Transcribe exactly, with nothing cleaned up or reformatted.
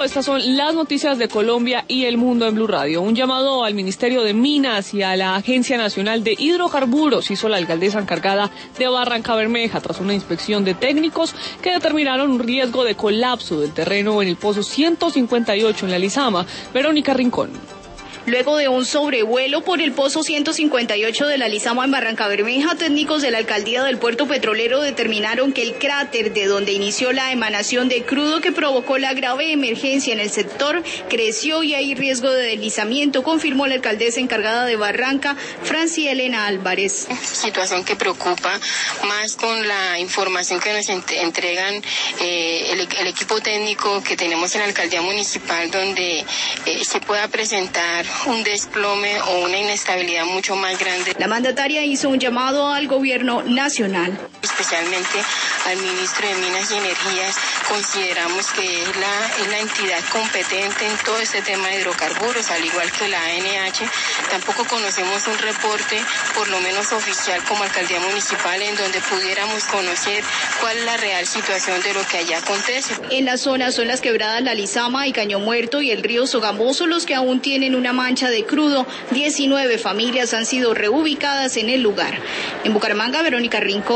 Estas son las noticias de Colombia y el mundo en Blue Radio. Un llamado al Ministerio de Minas y a la Agencia Nacional de Hidrocarburos hizo la alcaldesa encargada de Barrancabermeja tras una inspección de técnicos que determinaron un riesgo de colapso del terreno en el pozo ciento cincuenta y ocho en la Lizama. Verónica Rincón. Luego de un sobrevuelo por el pozo ciento cincuenta y ocho de la Lizama en Barrancabermeja, técnicos de la alcaldía del puerto petrolero determinaron que el cráter de donde inició la emanación de crudo que provocó la grave emergencia en el sector creció y hay riesgo de deslizamiento, confirmó la alcaldesa encargada de Barranca, Franci Elena Álvarez. Situación que preocupa más con la información que nos entregan eh, el, el equipo técnico que tenemos en la alcaldía municipal, donde eh, se pueda presentar un desplome o una inestabilidad mucho más grande. La mandataria hizo un llamado al gobierno nacional. Especialmente al ministro de Minas y Energías, consideramos que es la, es la entidad competente en todo este tema de hidrocarburos, al igual que la A N H. Tampoco conocemos un reporte, por lo menos oficial como alcaldía municipal, en donde pudiéramos conocer cuál es la real situación de lo que allá acontece. En la zona son las quebradas La Lizama y Caño Muerto y el río Sogamoso los que aún tienen una mancha de crudo. diecinueve familias han sido reubicadas en el lugar. En Bucaramanga, Verónica Rincón.